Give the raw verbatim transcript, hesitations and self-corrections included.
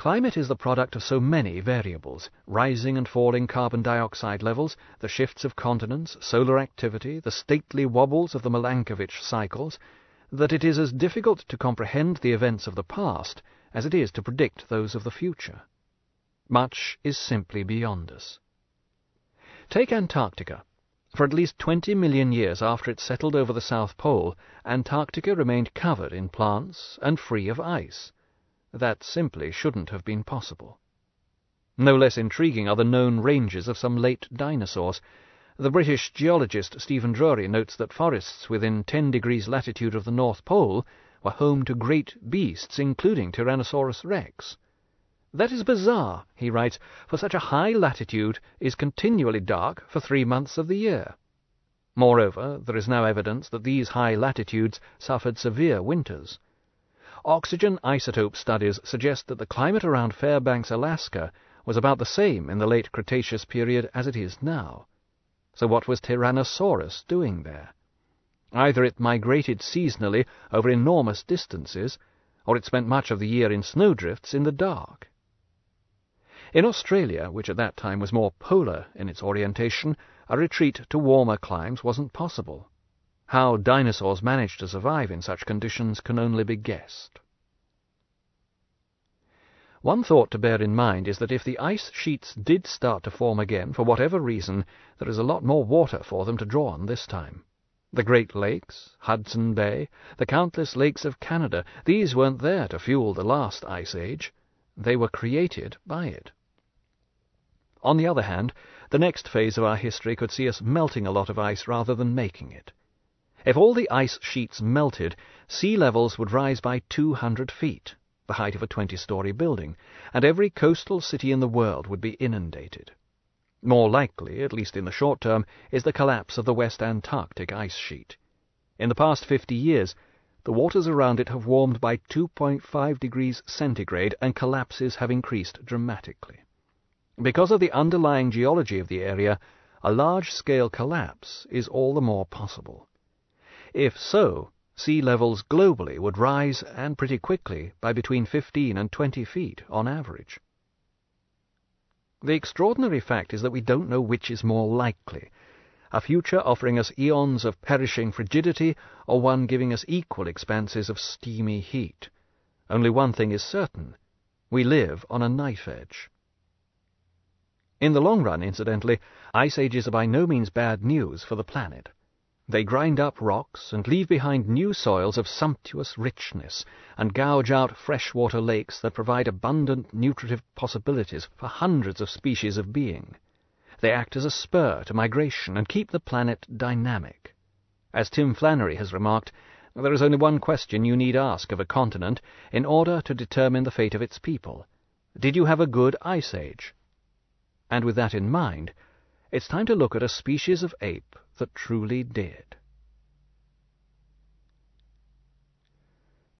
climate is the product of so many variables, rising and falling carbon dioxide levels, the shifts of continents, solar activity, the stately wobbles of the Milankovitch cycles, that it is as difficult to comprehend the events of the past as it is to predict those of the future. Much is simply beyond us. Take Antarctica. For at least twenty million years after it settled over the South Pole, Antarctica remained covered in plants and free of ice. That simply shouldn't have been possible. No less intriguing are the known ranges of some late dinosaurs. The British geologist Stephen Drury notes that forests within ten degrees latitude of the North Pole were home to great beasts, including Tyrannosaurus rex. That is bizarre, he writes, for such a high latitude is continually dark for three months of the year. Moreover, there is now evidence that these high latitudes suffered severe winters. Oxygen isotope studies suggest that the climate around Fairbanks, Alaska, was about the same in the late Cretaceous period as it is now. So what was Tyrannosaurus doing there? Either it migrated seasonally over enormous distances, or it spent much of the year in snowdrifts in the dark. In Australia, which at that time was more polar in its orientation, a retreat to warmer climes wasn't possible. How dinosaurs managed to survive in such conditions can only be guessed. One thought to bear in mind is that if the ice sheets did start to form again, for whatever reason, there is a lot more water for them to draw on this time. The Great Lakes, Hudson Bay, the countless lakes of Canada, these weren't there to fuel the last ice age. They were created by it. On the other hand, the next phase of our history could see us melting a lot of ice rather than making it. If all the ice sheets melted, sea levels would rise by two hundred feet, the height of a twenty-story building, and every coastal city in the world would be inundated. More likely, at least in the short term, is the collapse of the West Antarctic ice sheet. In the past fifty years, the waters around it have warmed by two point five degrees centigrade, and collapses have increased dramatically. Because of the underlying geology of the area, a large-scale collapse is all the more possible. If so, sea levels globally would rise, and pretty quickly, by between fifteen and twenty feet on average. The extraordinary fact is that we don't know which is more likely, a future offering us eons of perishing frigidity, or one giving us equal expanses of steamy heat. Only one thing is certain: we live on a knife edge. In the long run, incidentally, ice ages are by no means bad news for the planet. They grind up rocks and leave behind new soils of sumptuous richness, and gouge out freshwater lakes that provide abundant nutritive possibilities for hundreds of species of being. They act as a spur to migration and keep the planet dynamic. As Tim Flannery has remarked, there is only one question you need ask of a continent in order to determine the fate of its people. Did you have a good ice age? And with that in mind, it's time to look at a species of ape that truly did.